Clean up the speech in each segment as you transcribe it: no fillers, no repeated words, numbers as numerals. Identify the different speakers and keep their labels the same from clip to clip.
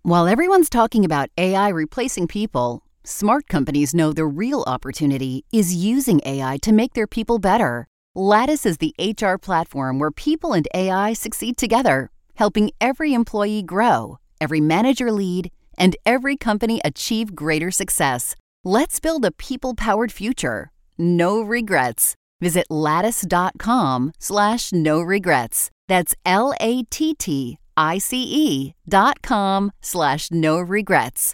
Speaker 1: While everyone's talking about AI replacing people, smart companies know the real opportunity is using AI to make their people better. Lattice is the HR platform where people and AI succeed together, helping every employee grow, every manager lead, and every company achieve greater success. Let's build a people-powered future. No regrets. Visit lattice.com/no regrets. That's LATTICE.com/no regrets.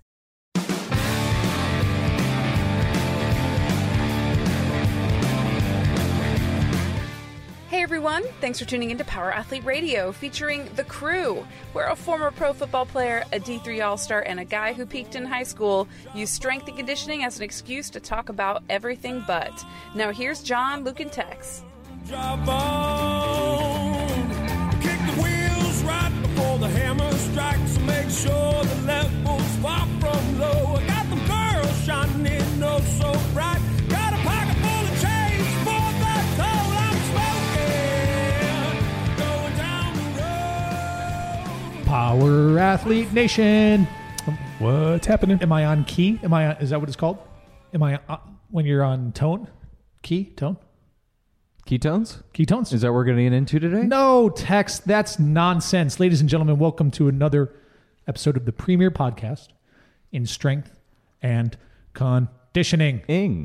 Speaker 2: Hey everyone, thanks for tuning into Power Athlete Radio featuring The Crew, where a former pro football player, a D3 All-Star, and a guy who peaked in high school use strength and conditioning as an excuse to talk about everything but. Now here's John, Luke, and Tex.
Speaker 3: Drive on, kick the wheels right before the hammer strikes. Make sure the level's far from low. I got the girls shining oh so bright. Got a pocket full of change for the toll. I'm smoking, going down the road.
Speaker 4: Power Athlete Nation.
Speaker 5: What's happening?
Speaker 4: Am I on key? Is that what it's called? Am I when you're on tone? Key? Tone?
Speaker 6: Ketones?
Speaker 4: Ketones?
Speaker 6: Is that what we're going to get into today?
Speaker 4: No, Tex. That's nonsense. Ladies and gentlemen, welcome to another episode of the premier podcast in strength and conditioning.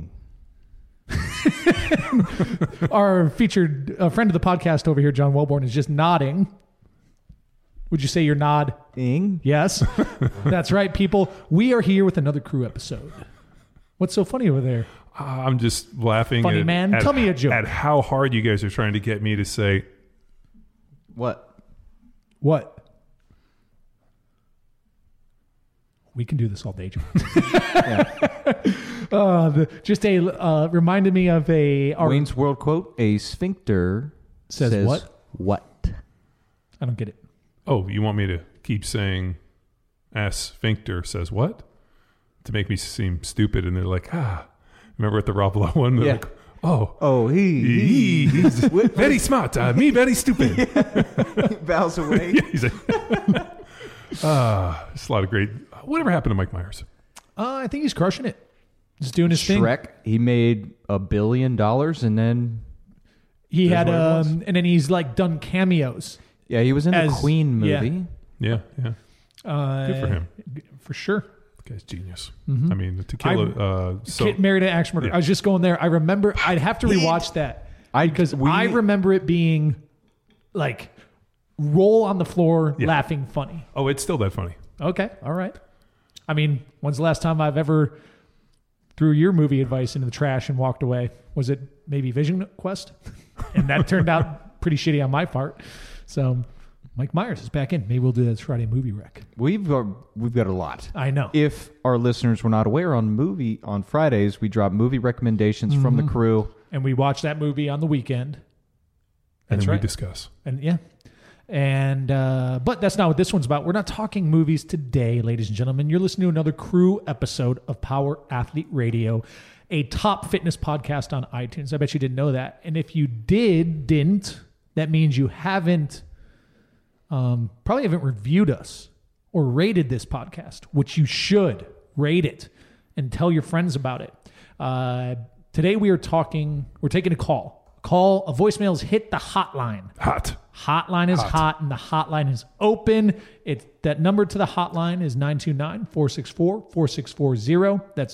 Speaker 4: Our featured friend of the podcast over here, John Wellborn, is just nodding. Would you say you're nodding? Yes. That's right, people. We are here with another Crew episode. What's so funny over there?
Speaker 5: I'm just laughing.
Speaker 4: Funny man. Tell me a joke.
Speaker 5: At how hard you guys are trying to get me to say.
Speaker 6: What?
Speaker 4: We can do this all day, John.
Speaker 6: Yeah.
Speaker 4: Reminded me of
Speaker 6: Wayne's World quote. A sphincter
Speaker 4: says what?
Speaker 6: What? I
Speaker 4: don't get it.
Speaker 5: Oh, you want me to keep saying ass sphincter says what? To make me seem stupid. And they're like, remember at the Rob Lowe one? They're like, he's very smart. Me very stupid.
Speaker 6: He bows away.
Speaker 5: Yeah, he's like, it's a lot of great. Whatever happened to Mike Myers?
Speaker 4: I think he's crushing it. Just doing his thing.
Speaker 6: Shrek. He made $1 billion, and then
Speaker 4: he had and then he's like done cameos.
Speaker 6: Yeah, he was in the Queen movie.
Speaker 5: Yeah. Good for him.
Speaker 4: For sure.
Speaker 5: The guy's genius.
Speaker 4: Mm-hmm.
Speaker 5: I mean, To Kill
Speaker 4: Married at Axe Murder. Yeah. I was just going there. I remember. I'd have to rewatch that because I remember it being like roll on the floor, laughing, funny.
Speaker 5: Oh, it's still that funny.
Speaker 4: Okay, all right. I mean, when's the last time I've ever threw your movie advice into the trash and walked away? Was it maybe Vision Quest? And that turned out pretty shitty on my part. So Mike Myers is back in. Maybe we'll do this Friday movie rec.
Speaker 6: We've got a lot.
Speaker 4: I know.
Speaker 6: If our listeners were not aware, on Fridays we drop movie recommendations from the Crew,
Speaker 4: and we watch that movie on the weekend.
Speaker 5: That's right. We discuss.
Speaker 4: But that's not what this one's about. We're not talking movies today, ladies and gentlemen. You're listening to another Crew episode of Power Athlete Radio, a top fitness podcast on iTunes. I bet you didn't know that. And if you didn't, that means you probably haven't reviewed us or rated this podcast, which you should. Rate it and tell your friends about it. Today we're taking a call. A voicemail is hit the hotline. Hotline is hot and the hotline is open. That number to the hotline is 929-464-4640. That's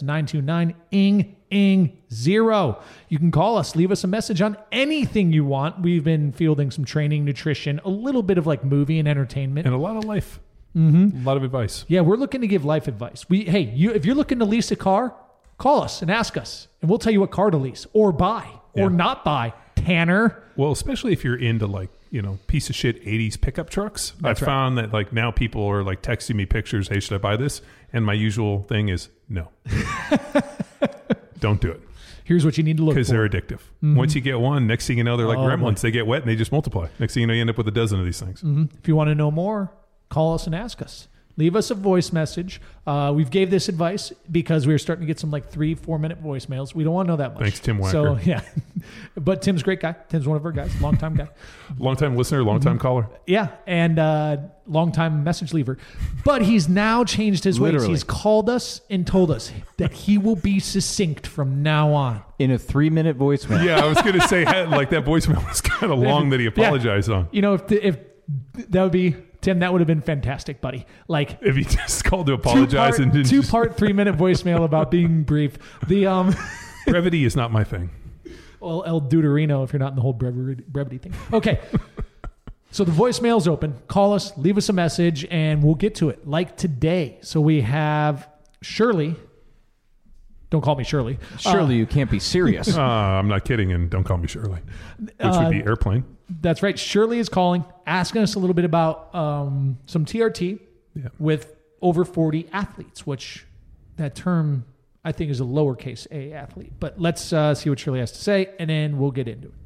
Speaker 4: 929-ING-0. You can call us, leave us a message on anything you want. We've been fielding some training, nutrition, a little bit of like movie and entertainment.
Speaker 5: And a lot of life.
Speaker 4: Mm-hmm.
Speaker 5: A lot of advice.
Speaker 4: Yeah, we're looking to give life advice. If you're looking to lease a car, call us and ask us, and we'll tell you what car to lease or buy or not buy. Tanner.
Speaker 5: Well, especially if you're into piece of shit 80s pickup trucks. I've found that now people are texting me pictures. Hey, should I buy this? And my usual thing is no. Don't do it.
Speaker 4: Here's what you need to look for.
Speaker 5: Because they're addictive. Mm-hmm. Once you get one, next thing you know, they're like gremlins. They get wet and they just multiply. Next thing you know, you end up with a dozen of these things.
Speaker 4: Mm-hmm. If you want to know more, call us and ask us. leave us a voice message. We've gave this advice because we were starting to get some like 3-4 minute voicemails. We don't want to know that much.
Speaker 5: Thanks, Tim Wacker.
Speaker 4: So yeah, but Tim's a great guy. Tim's one of our guys, longtime guy.
Speaker 5: Long-time listener, long-time caller.
Speaker 4: Yeah, and longtime message leaver. But he's now changed his ways.
Speaker 6: Literally.
Speaker 4: He's called us and told us that he will be succinct from now on.
Speaker 6: In a 3-minute voicemail.
Speaker 5: Yeah, I was going to say, like, that voicemail was kind of long that he apologized on.
Speaker 4: You know, if that would be Tim, that would have been fantastic, buddy. Like
Speaker 5: If he just called to apologize and didn't.
Speaker 4: two-part 3-minute voicemail about being brief. The
Speaker 5: Brevity is not my thing.
Speaker 4: well, El Deuterino, if you're not in the whole brevity thing. Okay. So the voicemail's open. Call us, leave us a message, and we'll get to it. Like today. So we have Shirley. Don't call me Shirley.
Speaker 6: Surely you can't be serious.
Speaker 5: I'm not kidding, and don't call me Shirley, which would be airplane.
Speaker 4: That's right. Shirley is calling, asking us a little bit about some TRT with over 40 athletes, which that term I think is a lowercase a athlete. But let's see what Shirley has to say, and then we'll get into it.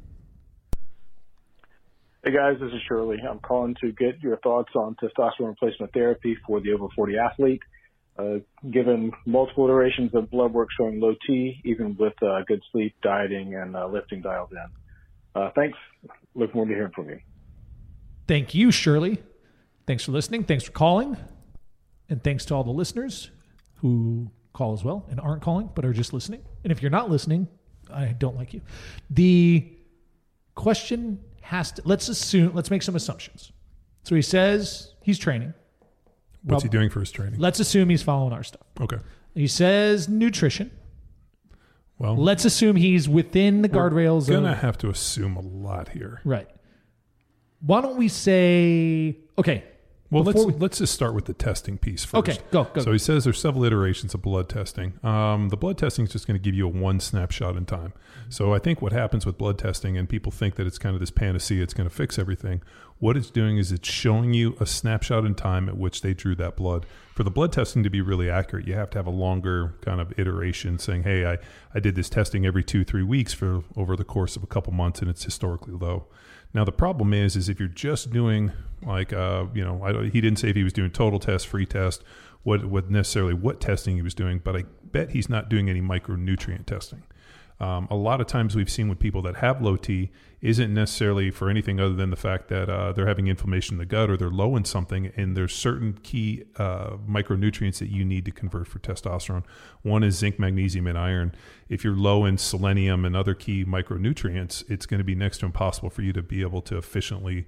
Speaker 7: Hey guys, this is Shirley. I'm calling to get your thoughts on testosterone replacement therapy for the over 40 athlete. Given multiple iterations of blood work showing low T, even with good sleep, dieting, and lifting dialed in. Thanks. Look forward to hearing from you.
Speaker 4: Thank you, Shirley. Thanks for listening. Thanks for calling. And thanks to all the listeners who call as well and aren't calling but are just listening. And if you're not listening, I don't like you. The question has to, let's make some assumptions. So he says he's training.
Speaker 5: What's he doing for his training?
Speaker 4: Let's assume he's following our stuff.
Speaker 5: Okay.
Speaker 4: He says nutrition.
Speaker 5: Well,
Speaker 4: Let's assume he's within the guardrails.
Speaker 5: We're going to have to assume a lot here.
Speaker 4: Right. Why don't we say, okay.
Speaker 5: Well, let's just start with the testing piece first.
Speaker 4: Okay, go.
Speaker 5: So he says there's several iterations of blood testing. The blood testing is just going to give you a one snapshot in time. So I think what happens with blood testing, and people think that it's kind of this panacea, it's going to fix everything. What it's doing is it's showing you a snapshot in time at which they drew that blood. For the blood testing to be really accurate, you have to have a longer kind of iteration saying, hey, I did this testing every 2-3 weeks for over the course of a couple months, and it's historically low. Now, the problem is if you're just doing like, he didn't say if he was doing total test, free test, what testing he was doing, but I bet he's not doing any micronutrient testing. A lot of times we've seen with people that have low T isn't necessarily for anything other than the fact that they're having inflammation in the gut or they're low in something, and there's certain key micronutrients that you need to convert for testosterone. One is zinc, magnesium, and iron. If you're low in selenium and other key micronutrients, it's going to be next to impossible for you to be able to efficiently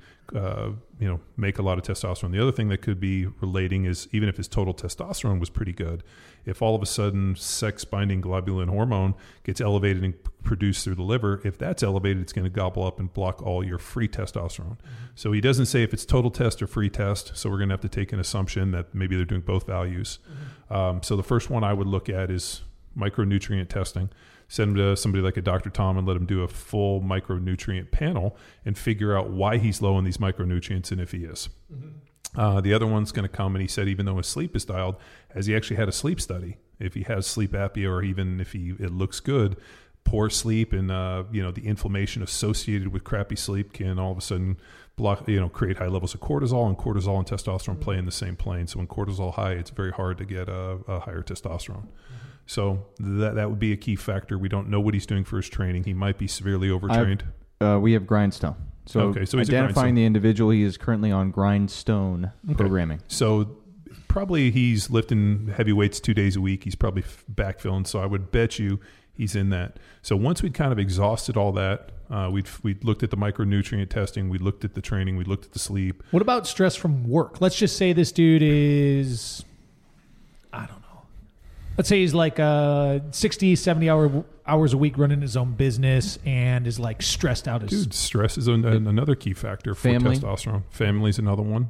Speaker 5: make a lot of testosterone. The other thing that could be relating is even if his total testosterone was pretty good, if all of a sudden sex-binding globulin hormone gets elevated and produced through the liver, if that's elevated, it's going to gobble up and block all your free testosterone. Mm-hmm. So he doesn't say if it's total test or free test, so we're going to have to take an assumption that maybe they're doing both values. Mm-hmm. So the first one I would look at is micronutrient testing. Send him to somebody like a Dr. Tom and let him do a full micronutrient panel and figure out why he's low in these micronutrients and if he is. Mm-hmm. The other one's going to come, and he said even though his sleep is dialed, has he actually had a sleep study? If he has sleep apnea, or even if it looks good, poor sleep and the inflammation associated with crappy sleep can all of a sudden create high levels of cortisol, and cortisol and testosterone play in the same plane. So when cortisol high, it's very hard to get a higher testosterone. So that would be a key factor. We don't know what he's doing for his training. He might be severely overtrained.
Speaker 6: We have Grindstone. So he's identifying the individual, he is currently on Grindstone programming.
Speaker 5: So probably he's lifting heavy weights 2 days a week. He's probably backfilling. So I would bet you he's in that. So once we'd kind of exhausted all that, we'd looked at the micronutrient testing, we looked at the training, we looked at the sleep.
Speaker 4: What about stress from work? Let's just say this dude is, I don't know. Let's say he's like 60, 70 hours a week running his own business and is like stressed out.
Speaker 5: Dude, stress is another key factor for testosterone. Family's another one.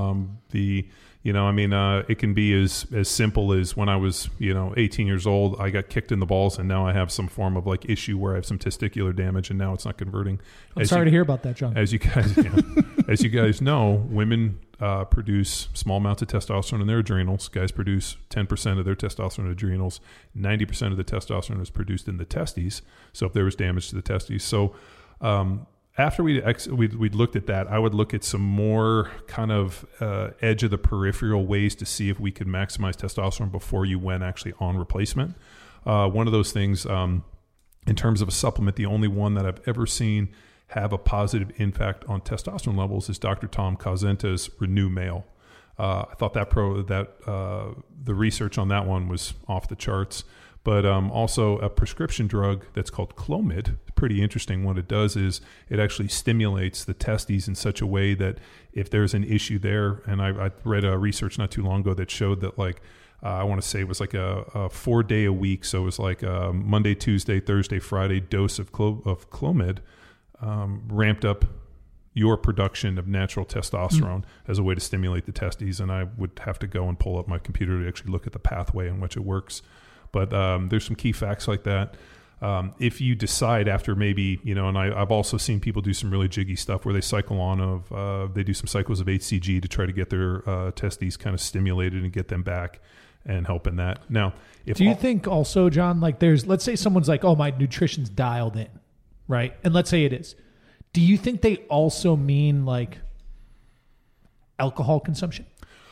Speaker 5: It can be as simple as when I was, 18 years old, I got kicked in the balls, and now I have some form of like issue where I have some testicular damage, and now it's not converting.
Speaker 4: I'm sorry to hear about that, John.
Speaker 5: As you guys know, women produce small amounts of testosterone in their adrenals. Guys produce 10% of their testosterone in adrenals. 90% of the testosterone is produced in the testes. So if there was damage to the testes, after we'd looked at that, I would look at some more kind of edge of the peripheral ways to see if we could maximize testosterone before you went actually on replacement. One of those things, in terms of a supplement, the only one that I've ever seen have a positive impact on testosterone levels is Dr. Tom Cosenta's Renew Male. I thought the research on that one was off the charts. But also a prescription drug that's called Clomid, pretty interesting. What it does is it actually stimulates the testes in such a way that if there's an issue there, and I read a research not too long ago that showed that I want to say it was like a 4-day a week, so it was like a Monday, Tuesday, Thursday, Friday dose of Clomid ramped up your production of natural testosterone as a way to stimulate the testes. And I would have to go and pull up my computer to actually look at the pathway in which it works. But there's some key facts like that. If you decide after maybe, and I've also seen people do some really jiggy stuff where they cycle on they do some cycles of HCG to try to get their testes kind of stimulated and get them back and help in that. Now,
Speaker 4: do you think also, John, let's say someone's like, oh, my nutrition's dialed in, right? And let's say it is. Do you think they also mean alcohol consumption?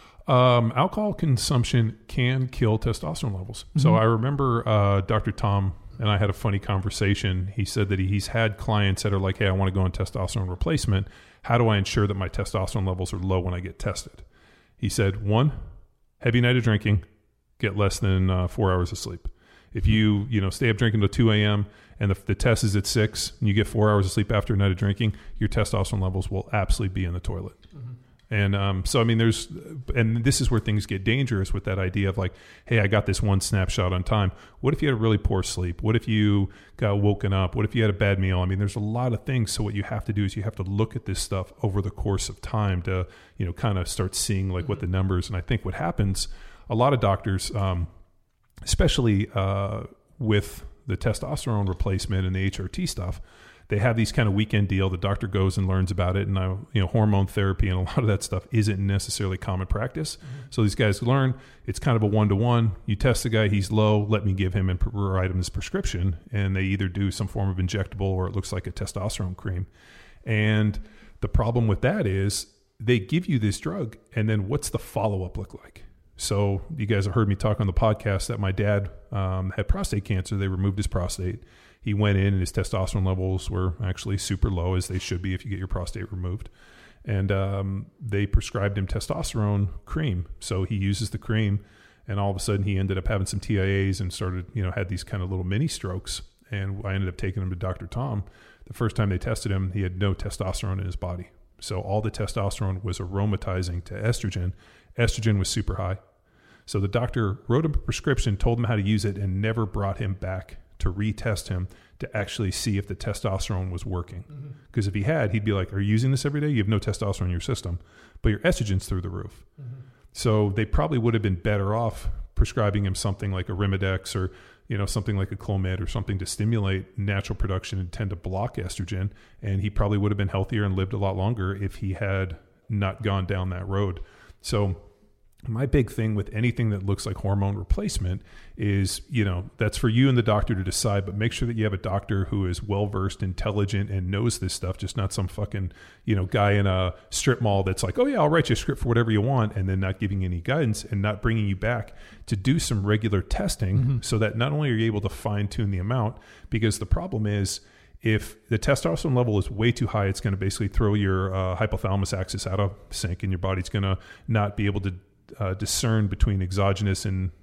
Speaker 5: Alcohol consumption can kill testosterone levels. Mm-hmm. So I remember Dr. Tom and I had a funny conversation. He said that he's had clients that are like, hey, I want to go on testosterone replacement. How do I ensure that my testosterone levels are low when I get tested? He said, 1, heavy night of drinking, get less than 4 hours of sleep. If you stay up drinking till 2 a.m. and the test is at 6 and you get 4 hours of sleep after a night of drinking, your testosterone levels will absolutely be in the toilet. Mm-hmm. And so, I mean, and this is where things get dangerous with that idea of hey, I got this one snapshot on time. What if you had a really poor sleep? What if you got woken up? What if you had a bad meal? I mean, there's a lot of things. So what you have to do is you have to look at this stuff over the course of time to, kind of start seeing what the numbers. And I think what happens, a lot of doctors, especially with the testosterone replacement and the HRT stuff, they have these kind of weekend deal. The doctor goes and learns about it, and hormone therapy and a lot of that stuff isn't necessarily common practice. Mm-hmm. So these guys learn it's kind of a 1-to-1. You test the guy, he's low. Let me give him and write him his prescription, and they either do some form of injectable or it looks like a testosterone cream. And the problem with that is they give you this drug, and then what's the follow-up look like? So you guys have heard me talk on the podcast that my dad had prostate cancer. They removed his prostate. He went in and his testosterone levels were actually super low, as they should be if you get your prostate removed. And they prescribed him testosterone cream. So he uses the cream, and all of a sudden he ended up having some TIAs and started, had these kind of little mini strokes. And I ended up taking him to Dr. Tom. The first time they tested him, he had no testosterone in his body. So all the testosterone was aromatizing to estrogen. Estrogen was super high. So the doctor wrote him a prescription, told him how to use it, and never brought him back to retest him to actually see if the testosterone was working. Because if he had, he'd be like, are you using this every day? You have no testosterone in your system, but your estrogen's through the roof. Mm-hmm. So they probably would have been better off prescribing him something like a Arimidex or something like a Clomid or something to stimulate natural production and tend to block estrogen. And he probably would have been healthier and lived a lot longer if he had not gone down that road. So my big thing with anything that looks like hormone replacement is, that's for you and the doctor to decide, but make sure that you have a doctor who is well-versed, intelligent, and knows this stuff, just not some fucking, guy in a strip mall that's like, oh yeah, I'll write you a script for whatever you want, and then not giving any guidance and not bringing you back to do some regular testing so that not only are you able to fine-tune the amount, because the problem is, if the testosterone level is way too high, it's going to basically throw your hypothalamus axis out of sync, and your body's going to not be able to discern between exogenous and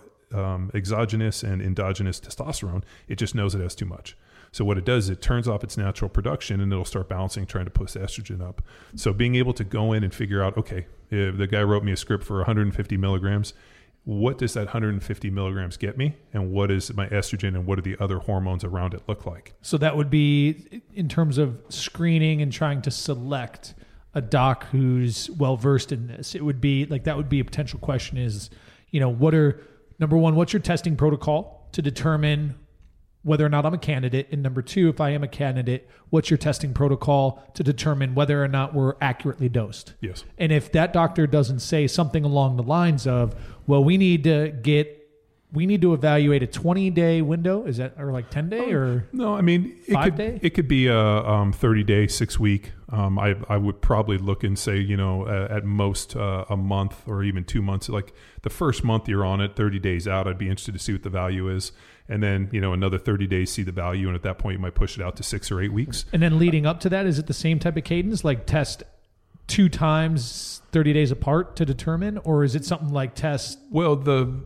Speaker 5: endogenous testosterone. It just knows it has too much. So what it does is it turns off its natural production, and it'll start balancing, trying to push the estrogen up. So being able to go in and figure out, okay, if the guy wrote me a script for 150 milligrams, what does that 150 milligrams get me? And what is my estrogen, and what do the other hormones around it look like?
Speaker 4: So that would be in terms of screening and trying to select a doc who's well-versed in this. It would be that would be a potential question is, number one, what's your testing protocol to determine whether or not I'm a candidate? And number two, if I am a candidate, what's your testing protocol to determine whether or not we're accurately dosed?
Speaker 5: Yes.
Speaker 4: And if that doctor doesn't say something along the lines of, well, we need to get we need to evaluate a 20-day window. Is that, or like 10-day or?
Speaker 5: No, I mean, it could be a 30-day, 6-week. I would probably look and say, at most a month or even 2 months. Like the first month you're on it, 30 days out, I'd be interested to see what the value is. And then, another 30 days, see the value. And at that point, you might push it out to 6 or 8 weeks.
Speaker 4: And then leading up to that, is it the same type of cadence? Like test 2 times 30 days apart to determine? Or is it something like test?
Speaker 5: Well,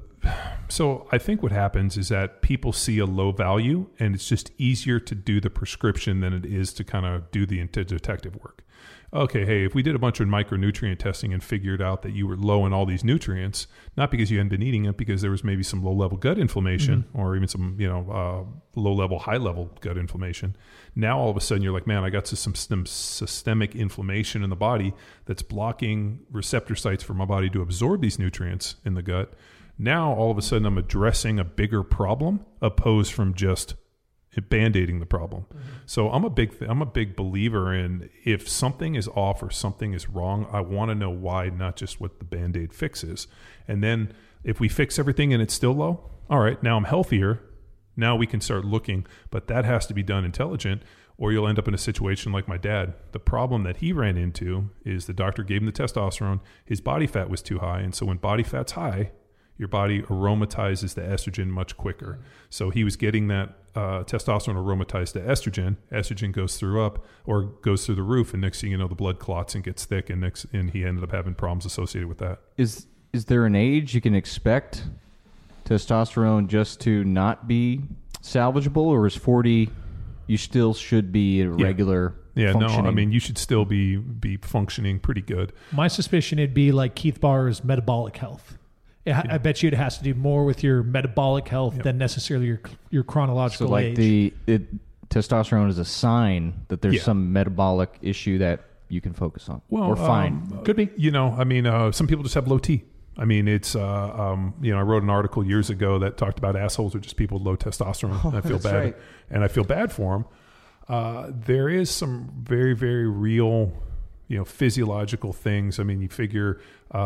Speaker 5: so I think what happens is that people see a low value and it's just easier to do the prescription than it is to kind of do the detective work. Okay, hey, if we did a bunch of micronutrient testing and figured out that you were low in all these nutrients, not because you hadn't been eating it, because there was maybe some low-level gut inflammation or even some, low-level, high-level gut inflammation. Now, all of a sudden, you're like, man, I got some systemic inflammation in the body that's blocking receptor sites for my body to absorb these nutrients in the gut. Now, all of a sudden, I'm addressing a bigger problem opposed from just band-aiding the problem. So I'm a big believer in, if something is off or something is wrong, I want to know why, not just what the Band-Aid fix is. And then if we fix everything and it's still low, all right, now I'm healthier. Now we can start looking, but that has to be done intelligent, or you'll end up in a situation like my dad. The problem that he ran into is the doctor gave him the testosterone. His body fat was too high. And so when body fat's high, your body aromatizes the estrogen much quicker. So he was getting that testosterone aromatized to estrogen. Estrogen goes through the roof, and next thing you know, the blood clots and gets thick, and he ended up having problems associated with that.
Speaker 6: Is there an age you can expect testosterone just to not be salvageable, or is 40 you still should be a regular?
Speaker 5: Yeah, no, I mean, you should still be functioning pretty good.
Speaker 4: My suspicion, it'd be like Keith Barr's metabolic health. I bet you it has to do more with your metabolic health than necessarily your chronological age.
Speaker 6: So like testosterone is a sign that there's some metabolic issue that you can focus on or find.
Speaker 4: Could be.
Speaker 5: Some people just have low T. I mean, it's, I wrote an article years ago that talked about assholes are just people with low testosterone. And I feel bad.
Speaker 6: Right.
Speaker 5: And I feel bad for them. There is some very, very real, physiological things. I mean, you figure,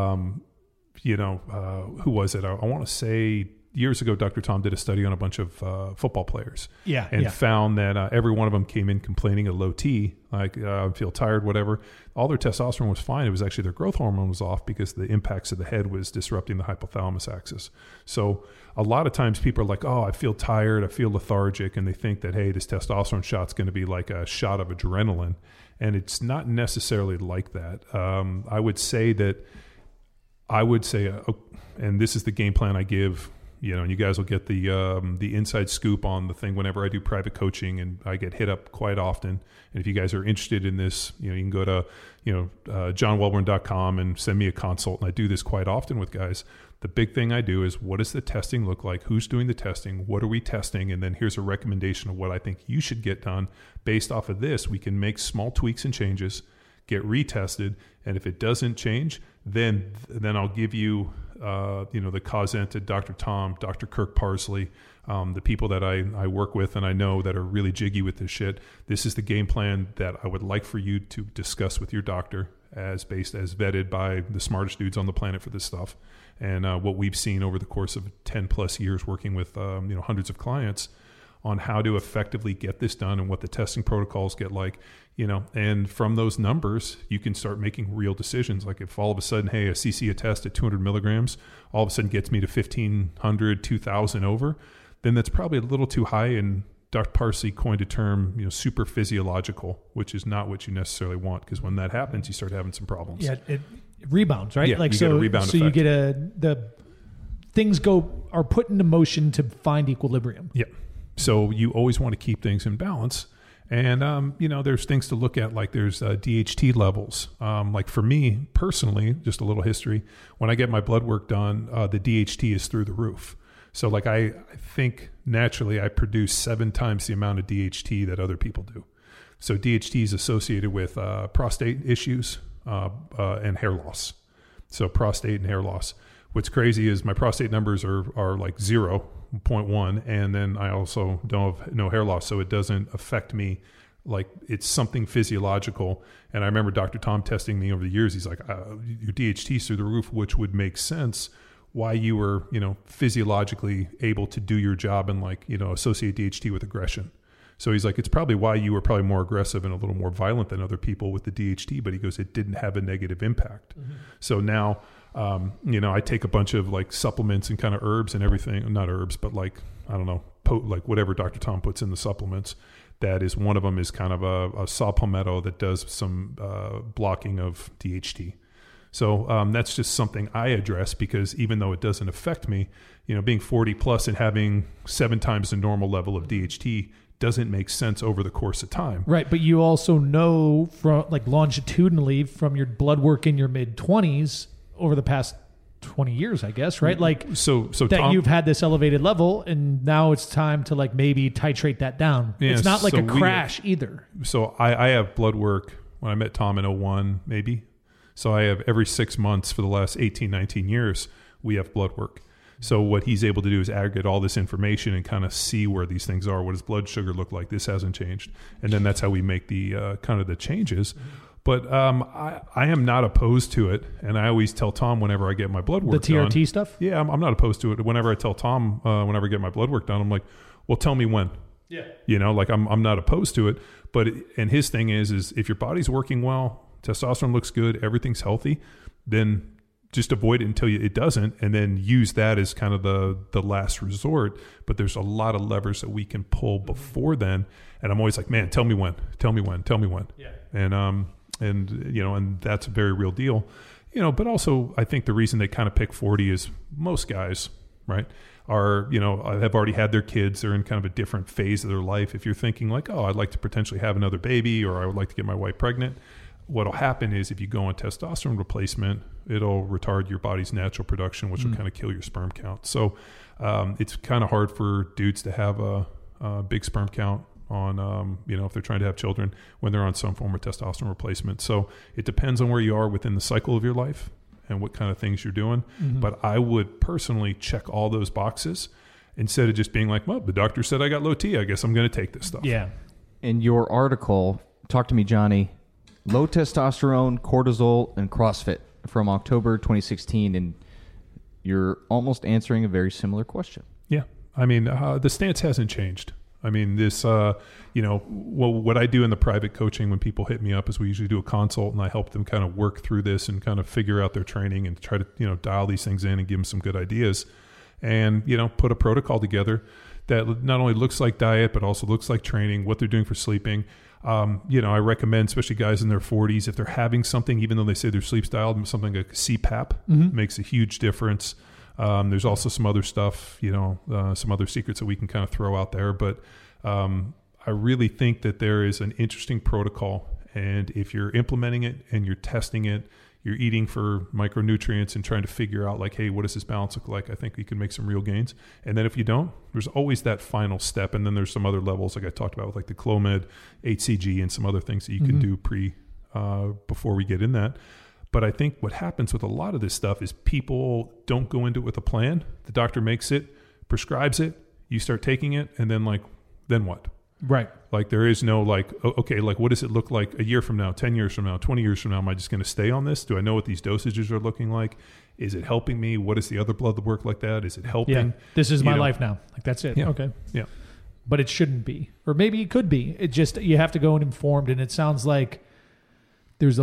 Speaker 5: who was it? I want to say years ago, Dr. Tom did a study on a bunch of football players. And found that every one of them came in complaining of low T, like I feel tired, whatever. All their testosterone was fine. It was actually their growth hormone was off because the impacts of the head was disrupting the hypothalamus axis. So a lot of times people are like, oh, I feel tired, I feel lethargic, and they think that, hey, this testosterone shot's going to be like a shot of adrenaline. And it's not necessarily like that. I would say, and this is the game plan I give, and you guys will get the inside scoop on the thing whenever I do private coaching, and I get hit up quite often. And if you guys are interested in this, you can go to, johnwellborn.com and send me a consult. And I do this quite often with guys. The big thing I do is, what does the testing look like? Who's doing the testing? What are we testing? And then here's a recommendation of what I think you should get done. Based off of this, we can make small tweaks and changes, get retested. And if it doesn't change, then I'll give you, the Cosent to Dr. Tom, Dr. Kirk Parsley, the people that I work with and I know that are really jiggy with this shit. This is the game plan that I would like for you to discuss with your doctor, as vetted by the smartest dudes on the planet for this stuff. And what we've seen over the course of 10 plus years working with hundreds of clients on how to effectively get this done and what the testing protocols get like, and from those numbers, you can start making real decisions. Like if all of a sudden, hey, a CCA test at 200 milligrams all of a sudden gets me to 1,500, 2,000 over, then that's probably a little too high. And Dr. Parsley coined a term, super physiological, which is not what you necessarily want, because when that happens, you start having some problems.
Speaker 4: Yeah, it rebounds, right?
Speaker 5: Yeah, you get a rebound effect.
Speaker 4: So you get the things are put into motion to find equilibrium.
Speaker 5: Yeah. So you always want to keep things in balance. And, there's things to look at, like there's DHT levels. Like for me personally, just a little history, when I get my blood work done, the DHT is through the roof. So like I think naturally I produce 7 times the amount of DHT that other people do. So DHT is associated with prostate issues and hair loss. So prostate and hair loss. What's crazy is my prostate numbers are like 0.1, and then I also don't have no hair loss, so it doesn't affect me. Like it's something physiological. And I remember Dr. Tom testing me over the years. He's like, your DHT's through the roof, which would make sense why you were, physiologically able to do your job and associate DHT with aggression. So he's like, it's probably why you were probably more aggressive and a little more violent than other people with the DHT, but he goes, it didn't have a negative impact. Mm-hmm. So now, I take a bunch of supplements and kind of herbs and everything, not herbs, but whatever Dr. Tom puts in the supplements. That is, one of them is kind of a saw palmetto that does some blocking of DHT. So that's just something I address, because even though it doesn't affect me, being 40 plus and having 7 times the normal level of DHT doesn't make sense over the course of time. Right.
Speaker 4: But you also know from longitudinally from your blood work in your mid 20s over the past 20 years, I guess, right? So that Tom, you've had this elevated level, and now it's time to maybe titrate that down. Yeah, it's not a crash either.
Speaker 5: So I have blood work when I met Tom in 2001, maybe. So I have every 6 months for the last 18, 19 years, we have blood work. So what he's able to do is aggregate all this information and kind of see where these things are. What does blood sugar look like? This hasn't changed. And then that's how we make the kind of the changes. But I am not opposed to it. And I always tell Tom whenever I get my blood work done.
Speaker 4: The TRT stuff?
Speaker 5: Yeah, I'm not opposed to it. Whenever I tell Tom, whenever I get my blood work done, I'm like, well, tell me when. Yeah. I'm not opposed to it. But and his thing is if your body's working well, testosterone looks good, everything's healthy, then just avoid it until it doesn't, and then use that as kind of the last resort. But there's a lot of levers that we can pull before then. And I'm always like, man, tell me when. Yeah. And that's a very real deal. But also I think the reason they kind of pick 40 is most guys, right, are, have already had their kids. They're in kind of a different phase of their life. If you're thinking like, oh, I'd like to potentially have another baby, or I would like to get my wife pregnant, what'll happen is if you go on testosterone replacement, it'll retard your body's natural production, which will kind of kill your sperm count. So it's kind of hard for dudes to have a big sperm count on, if they're trying to have children when they're on some form of testosterone replacement. So it depends on where you are within the cycle of your life and what kind of things you're doing. Mm-hmm. But I would personally check all those boxes instead of just being like, well, the doctor said I got low T, I guess I'm going to take this stuff.
Speaker 6: Yeah. In your article, Talk to Me, Johnny, low testosterone, cortisol, and CrossFit from October 2016, and you're almost answering a very similar question.
Speaker 5: Yeah. I mean, the stance hasn't changed. I mean, this, what I do in the private coaching when people hit me up is we usually do a consult, and I help them kind of work through this and kind of figure out their training and try to, dial these things in and give them some good ideas and, put a protocol together that not only looks like diet, but also looks like training, what they're doing for sleeping. I recommend, especially guys in their 40s, if they're having something, even though they say their sleep's dialed, something like CPAP makes a huge difference. There's also some other stuff, some other secrets that we can kind of throw out there. But I really think that there is an interesting protocol. And if you're implementing it and you're testing it, you're eating for micronutrients and trying to figure out like, hey, what does this balance look like? I think you can make some real gains. And then if you don't, there's always that final step. And then there's some other levels like I talked about with like the Clomid, HCG, and some other things that you can do before we get in that. But I think what happens with a lot of this stuff is people don't go into it with a plan. The doctor makes it, prescribes it, you start taking it, and then then what?
Speaker 4: Right.
Speaker 5: Like there is no okay, what does it look like a year from now, 10 years from now, 20 years from now? Am I just going to stay on this? Do I know what these dosages are looking like? Is it helping me? What is the other blood work like that? Is it helping?
Speaker 4: Yeah. This is my life now. That's it.
Speaker 5: Yeah.
Speaker 4: Okay.
Speaker 5: Yeah.
Speaker 4: But it shouldn't be. Or maybe it could be. It just, you have to go in informed. And it sounds like there's a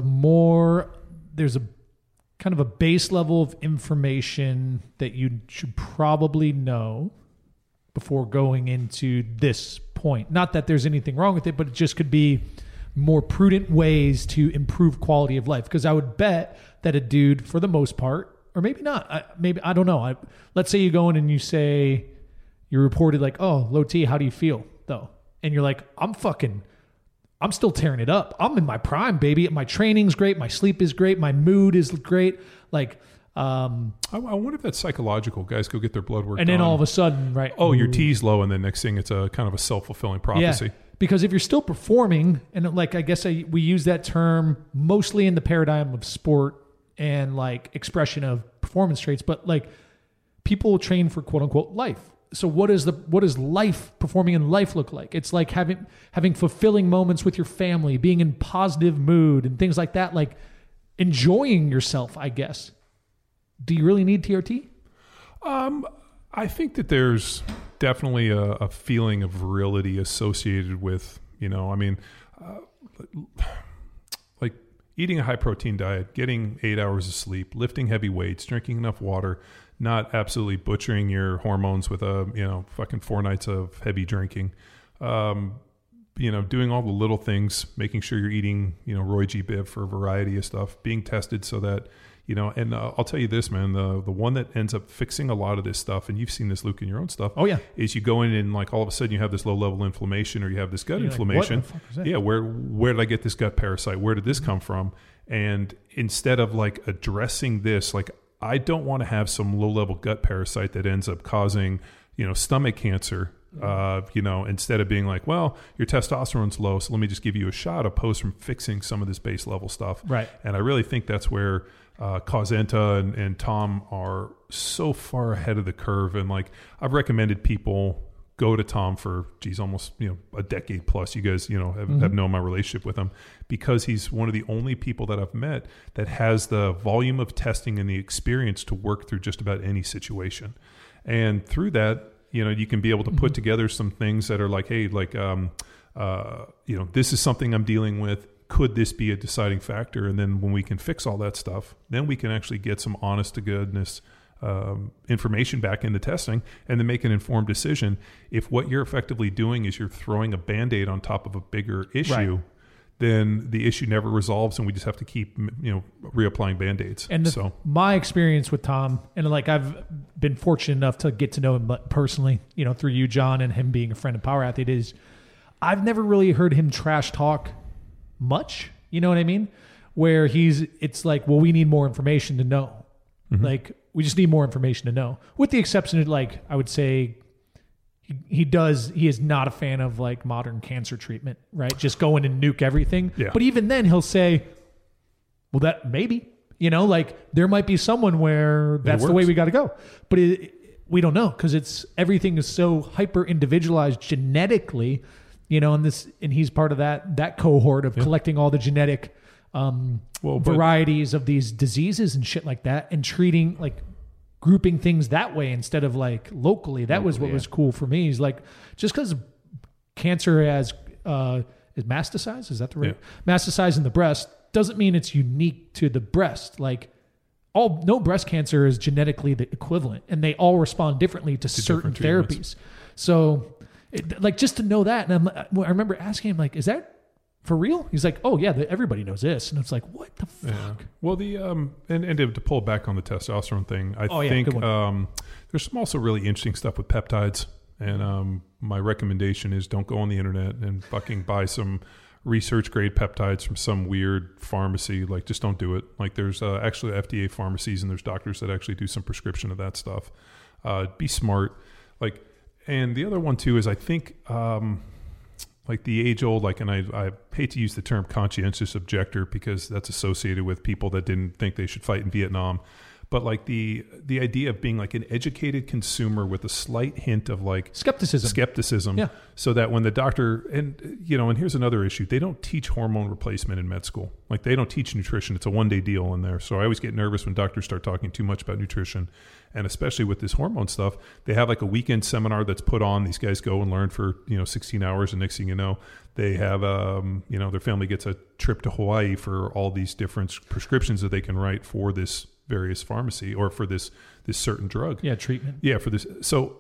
Speaker 4: kind of a base level of information that you should probably know before going into this point. Not that there's anything wrong with it, but it just could be more prudent ways to improve quality of life. Because I would bet that a dude, for the most part, or maybe not, I don't know. Let's say you go in and you say, you're reported like, oh, low T, how do you feel though? And you're like, I'm still tearing it up. I'm in my prime, baby. My training's great. My sleep is great. My mood is great. I
Speaker 5: wonder if that's psychological. Guys go get their blood work
Speaker 4: and then all of a sudden, right?
Speaker 5: Oh, your T's low, and then next thing it's a kind of a self-fulfilling prophecy.
Speaker 4: Yeah, because if you're still performing, and we use that term mostly in the paradigm of sport and expression of performance traits, but people train for quote unquote life. So what does life, performing in life look like? It's like having fulfilling moments with your family, being in positive mood and things like that, enjoying yourself, I guess. Do you really need TRT?
Speaker 5: I think that there's definitely a feeling of virility associated with, like eating a high protein diet, getting 8 hours of sleep, lifting heavy weights, drinking enough water, not absolutely butchering your hormones with fucking 4 nights of heavy drinking. Doing all the little things, making sure you're eating, Roy G. Biv for a variety of stuff, being tested so that, and I'll tell you this, man, the one that ends up fixing a lot of this stuff, and you've seen this, Luke, in your own stuff.
Speaker 4: Oh, yeah.
Speaker 5: Is you go in and like all of a sudden you have this low level inflammation or you have this gut inflammation.
Speaker 4: Like, what the fuck is that?
Speaker 5: Yeah. Where did I get this gut parasite? Where did this come from? And instead of like addressing this, like I don't want to have some low level gut parasite that ends up causing, stomach cancer. Instead of being like, well, your testosterone's low, so let me just give you a shot opposed from fixing some of this base level stuff.
Speaker 4: Right.
Speaker 5: And I really think that's where Causenta and Tom are so far ahead of the curve. And like, I've recommended people go to Tom for, almost, a decade plus. You guys, have known my relationship with him because he's one of the only people that I've met that has the volume of testing and the experience to work through just about any situation. And through that, you can be able to put together some things that are like, hey, like, this is something I'm dealing with. Could this be a deciding factor? And then when we can fix all that stuff, then we can actually get some honest to goodness information back into testing and then make an informed decision. If what you're effectively doing is you're throwing a Band-Aid on top of a bigger issue, then the issue never resolves and we just have to keep, reapplying Band-Aids.
Speaker 4: And my experience with Tom, and like I've been fortunate enough to get to know him personally, through you, John, and him being a friend of Power Athlete, is I've never really heard him trash talk much. You know what I mean? Where it's like, well, we need more information to know. Mm-hmm. Like, we just need more information to know. With the exception of, like, I would say he is not a fan of like modern cancer treatment, right? Just go in and nuke everything.
Speaker 5: Yeah.
Speaker 4: But even then he'll say, well, that maybe, like there might be someone where that's the way we got to go. But we don't know because everything is so hyper individualized genetically, and he's part of that cohort of collecting all the genetic varieties of these diseases and shit like that and treating like grouping things that way instead of like locally. That was what was cool for me. He's like, just because cancer is metastasized, is that the right? Metastasized in the breast doesn't mean it's unique to the breast. Like no breast cancer is genetically the equivalent, and they all respond differently to certain therapies. So just to know that, and I remember asking him like, is that for real? He's like, oh yeah, everybody knows this. And it's like, what the fuck? Yeah.
Speaker 5: Well, and to pull back on the testosterone thing, I think there's some also really interesting stuff with peptides. And my recommendation is don't go on the internet and fucking buy some research grade peptides from some weird pharmacy. Like, just don't do it. Like, there's actually FDA pharmacies and there's doctors that actually do some prescription of that stuff. Be smart. Like, and the other one too is I think, like the age old, like, and I hate to use the term conscientious objector because that's associated with people that didn't think they should fight in Vietnam. But like the idea of being like an educated consumer with a slight hint of like skepticism. Yeah. So that when the doctor, and here's another issue, they don't teach hormone replacement in med school. Like they don't teach nutrition. It's a one-day deal in there. So I always get nervous when doctors start talking too much about nutrition. And especially with this hormone stuff, they have like a weekend seminar that's put on. These guys go and learn for, 16 hours. And next thing you know, they have, their family gets a trip to Hawaii for all these different prescriptions that they can write for this various pharmacy or for this certain drug.
Speaker 4: Yeah, treatment.
Speaker 5: Yeah, for this. So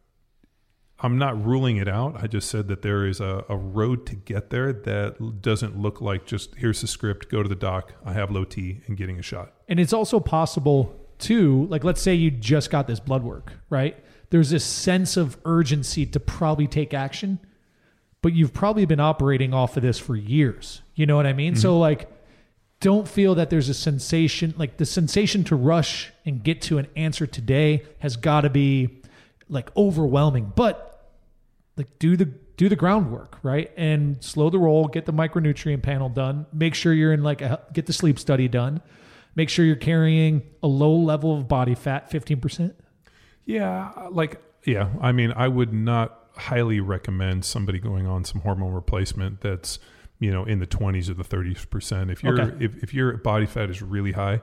Speaker 5: I'm not ruling it out. I just said that there is a road to get there that doesn't look like just here's the script, go to the doc, I have low T, and getting a shot.
Speaker 4: And it's also possible too, like let's say you just got this blood work, right? There's this sense of urgency to probably take action, but you've probably been operating off of this for years. You know what I mean? Mm-hmm. So like, don't feel that there's a sensation, like the sensation to rush and get to an answer today has got to be like overwhelming, but like do the groundwork, right? And slow the roll, get the micronutrient panel done, make sure you're in get the sleep study done, make sure you're carrying a low level of body fat, 15%.
Speaker 5: Yeah. I mean, I would not highly recommend somebody going on some hormone replacement that's, in the 20s or the 30%. If your body fat is really high,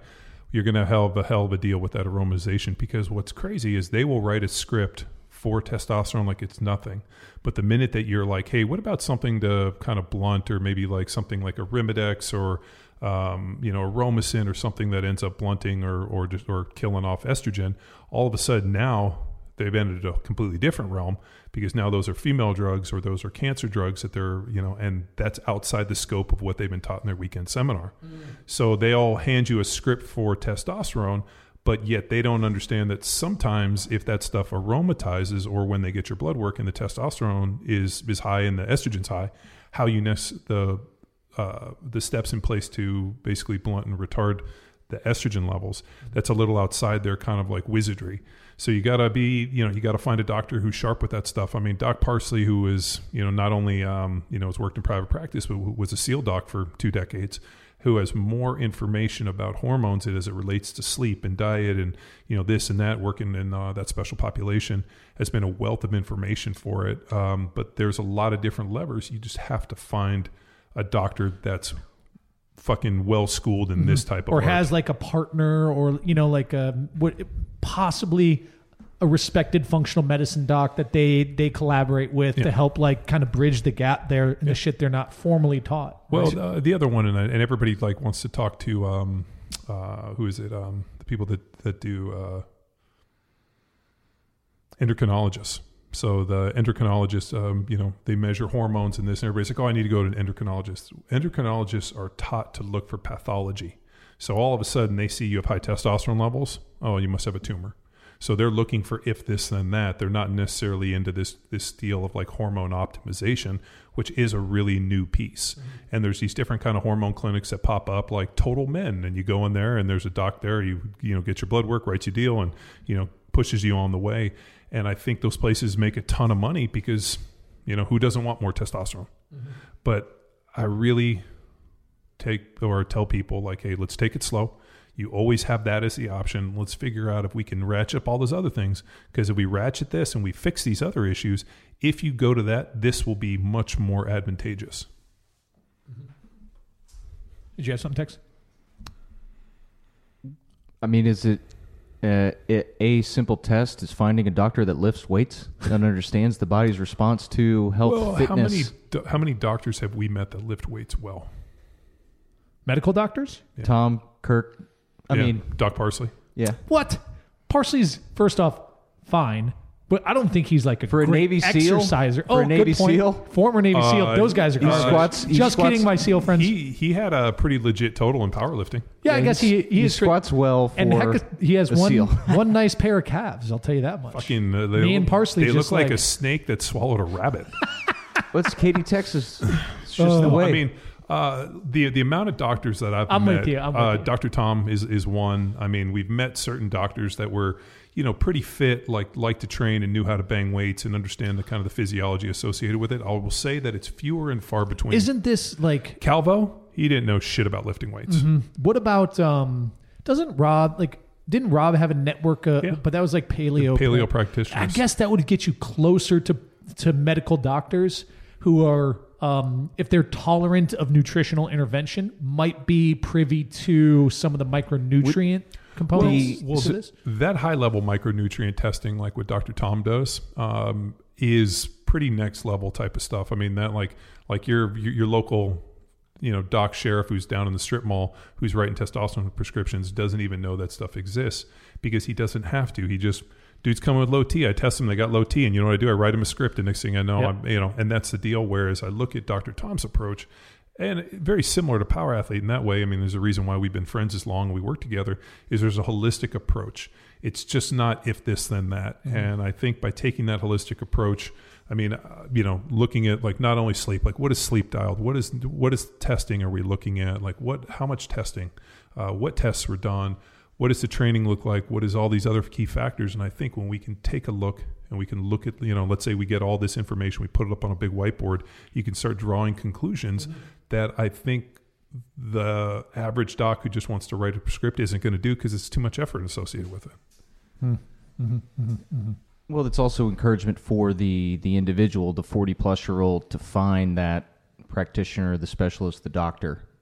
Speaker 5: you're going to have a hell of a deal with that aromatization, because what's crazy is they will write a script for testosterone like it's nothing. But the minute that you're like, hey, what about something to kind of blunt, or maybe like something like a Arimidex or Aromacin, or something that ends up blunting or killing off estrogen, all of a sudden now they've entered a completely different realm, because now those are female drugs, or those are cancer drugs that they're, and that's outside the scope of what they've been taught in their weekend seminar. So they all hand you a script for testosterone, but yet they don't understand that sometimes if that stuff aromatizes, or when they get your blood work and the testosterone is high and the estrogen's high, how you the steps in place to basically blunt and retard the estrogen levels, that's a little outside their kind of like wizardry. So you gotta be, you gotta find a doctor who's sharp with that stuff. I mean, Doc Parsley, who is, not only, has worked in private practice, but was a SEAL doc for 2 decades, who has more information about hormones as it relates to sleep and diet and, this and that, working in that special population, has been a wealth of information for it. But there's a lot of different levers. You just have to find a doctor that's fucking well schooled in this type of
Speaker 4: or
Speaker 5: art.
Speaker 4: has like a partner, or possibly a respected functional medicine doc that they collaborate with to help like kind of bridge the gap there in the shit they're not formally taught.
Speaker 5: Well, the other one, and everybody like wants to talk to who is it? The people that do endocrinologists. So the endocrinologists, they measure hormones and this, and everybody's like, oh, I need to go to an endocrinologist. Endocrinologists are taught to look for pathology. So all of a sudden they see you have high testosterone levels. Oh, you must have a tumor. So they're looking for if this, then that. They're not necessarily into this deal of like hormone optimization, which is a really new piece. Mm-hmm. And there's these different kind of hormone clinics that pop up, like Total Men, and you go in there and there's a doc there, you get your blood work, writes you a deal, and, pushes you on the way. And I think those places make a ton of money because, who doesn't want more testosterone? Mm-hmm. But I really tell people like, hey, let's take it slow. You always have that as the option. Let's figure out if we can ratchet up all those other things, because if we ratchet this and we fix these other issues, if you go to that, this will be much more advantageous.
Speaker 4: Mm-hmm. Did you have something, Tex?
Speaker 6: I mean, is it a simple test is finding a doctor that lifts weights, that understands the body's response to health, fitness?
Speaker 5: How many doctors have we met that lift weights well?
Speaker 4: Medical doctors?
Speaker 5: Yeah.
Speaker 6: Tom, Kirk. I mean,
Speaker 5: Doc Parsley.
Speaker 6: Yeah.
Speaker 4: What? Parsley's, first off, fine, but I don't think he's like a
Speaker 6: for a
Speaker 4: great
Speaker 6: Navy SEAL
Speaker 4: exerciser.
Speaker 6: For a Navy
Speaker 4: good point.
Speaker 6: SEAL?
Speaker 4: Former Navy SEAL. Those guys are
Speaker 6: squats.
Speaker 4: Just kidding, my SEAL friends.
Speaker 5: He had a pretty legit total in powerlifting.
Speaker 4: Yeah, I guess he
Speaker 6: squats well for
Speaker 4: and heck, he has
Speaker 6: SEAL.
Speaker 4: one nice pair of calves. I'll tell you that much.
Speaker 5: Fucking
Speaker 4: Me and Parsley.
Speaker 5: They
Speaker 4: just
Speaker 5: look like a snake that swallowed a rabbit.
Speaker 6: What's Katy, Texas? It's just the way.
Speaker 5: I mean, the amount of doctors that I've met,
Speaker 4: with you.
Speaker 5: Dr. Tom is one. I mean, we've met certain doctors that were, pretty fit, like to train and knew how to bang weights and understand the kind of the physiology associated with it. I will say that it's fewer and far between.
Speaker 4: Isn't this like
Speaker 5: Calvo? He didn't know shit about lifting weights.
Speaker 4: Mm-hmm. What about didn't Rob have a network? But that was like paleo
Speaker 5: practitioners.
Speaker 4: I guess that would get you closer to medical doctors who are, if they're tolerant of nutritional intervention, might be privy to some of the micronutrient components.
Speaker 5: That high level micronutrient testing, like what Dr. Tom does, is pretty next level type of stuff. I mean, that like your local, doc sheriff who's down in the strip mall who's writing testosterone prescriptions doesn't even know that stuff exists, because he doesn't have to. He just, dude's coming with low T. I test them. They got low T. And you know what I do? I write them a script. And next thing I know, and that's the deal. Whereas I look at Dr. Tom's approach, and very similar to Power Athlete in that way. I mean, there's a reason why we've been friends as long and we work together, is there's a holistic approach. It's just not if this, then that. Mm-hmm. And I think by taking that holistic approach, I mean, looking at like not only sleep, like what is sleep dialed? What is testing are we looking at? Like how much testing? What tests were done? What does the training look like? What is all these other key factors? And I think when we can take a look and we can look at, let's say we get all this information, we put it up on a big whiteboard, you can start drawing conclusions that I think the average doc who just wants to write a script isn't going to do, because it's too much effort associated with it.
Speaker 6: Mm-hmm. Mm-hmm. Mm-hmm. Well, it's also encouragement for the individual, the 40-plus-year-old, to find that practitioner, the specialist, the doctor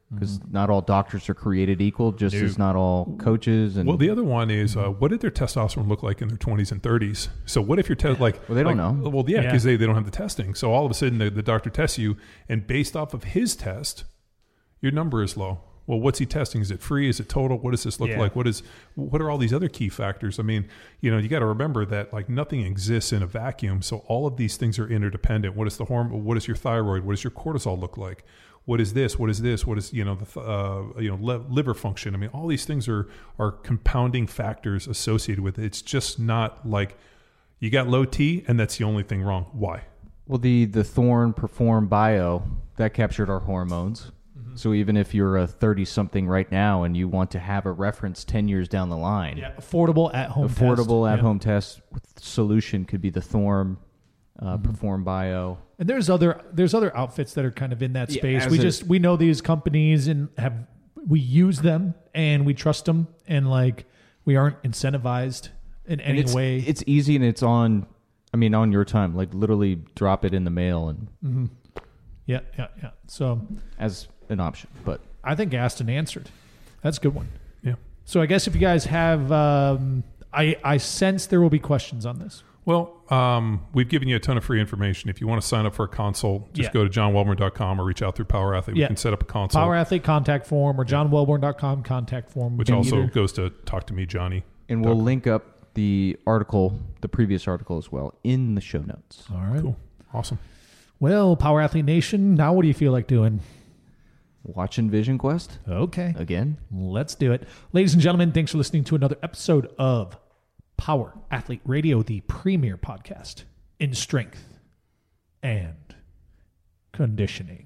Speaker 6: Because not all doctors are created equal, just as not all coaches. And
Speaker 5: well, the other one is what did their testosterone look like in their 20s and 30s? So what if your test
Speaker 6: Well, they don't know.
Speaker 5: Well, yeah, because they don't have the testing. So all of a sudden the doctor tests you, and based off of his test, your number is low. Well, what's he testing? Is it free? Is it total? What does this look like? What are all these other key factors? I mean, you got to remember that like nothing exists in a vacuum. So all of these things are interdependent. What is the hormone? What is your thyroid? What does your cortisol look like? What is this? What is this? What is the liver function? I mean, all these things are compounding factors associated with it. It's just not like you got low T and that's the only thing wrong. Why?
Speaker 6: Well, the Thorne Perform Bio that captured our hormones. Mm-hmm. So even if you're a 30-something right now and you want to have a reference 10 years down the line,
Speaker 4: affordable at-home
Speaker 6: test solution could be the Thorne Perform Bio.
Speaker 4: And there's other outfits that are kind of in that space. We know these companies and we use them and we trust them, and like we aren't incentivized in any way.
Speaker 6: It's easy and it's on your time. Like literally drop it in the mail and
Speaker 4: yeah. So
Speaker 6: as an option, but
Speaker 4: I think asked and answered. That's a good one.
Speaker 5: Yeah.
Speaker 4: So I guess if you guys have, I sense there will be questions on this.
Speaker 5: Well, we've given you a ton of free information. If you want to sign up for a consult, just go to johnwellborn.com or reach out through Power Athlete. We can set up a consult.
Speaker 4: Power Athlete contact form or johnwellborn.com contact form.
Speaker 5: Which also goes to Talk to Me, Johnny.
Speaker 6: And we'll link up the article, the previous article as well, in the show notes.
Speaker 4: All right.
Speaker 5: Cool. Awesome.
Speaker 4: Well, Power Athlete Nation, now what do you feel like doing?
Speaker 6: Watching Vision Quest.
Speaker 4: Okay.
Speaker 6: Again.
Speaker 4: Let's do it. Ladies and gentlemen, thanks for listening to another episode of Power Athlete Radio, the premier podcast in strength and conditioning.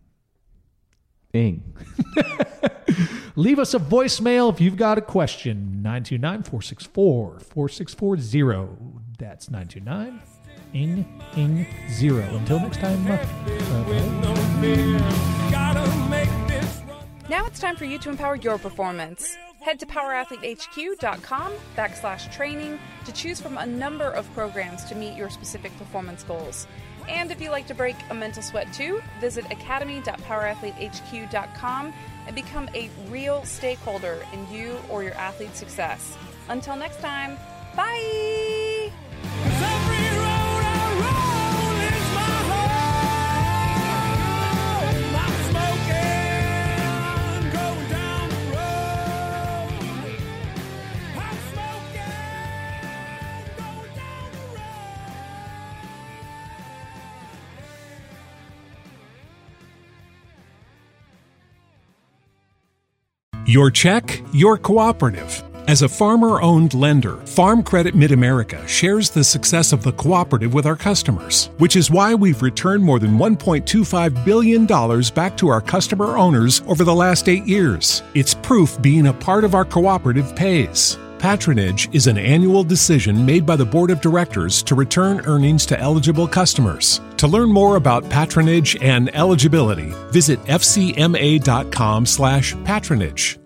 Speaker 4: Leave us a voicemail if you've got a question. 929-464-4640. That's 929-0. Until next time.
Speaker 2: Now it's time for you to empower your performance. Head to powerathletehq.com/training to choose from a number of programs to meet your specific performance goals. And if you like to break a mental sweat too, visit academy.powerathletehq.com and become a real stakeholder in you or your athlete's success. Until next time, bye!
Speaker 8: Your check, your cooperative. As a farmer-owned lender, Farm Credit Mid-America shares the success of the cooperative with our customers, which is why we've returned more than $1.25 billion back to our customer owners over the last 8 years. It's proof being a part of our cooperative pays. Patronage is an annual decision made by the Board of Directors to return earnings to eligible customers. To learn more about patronage and eligibility, visit fcma.com/patronage.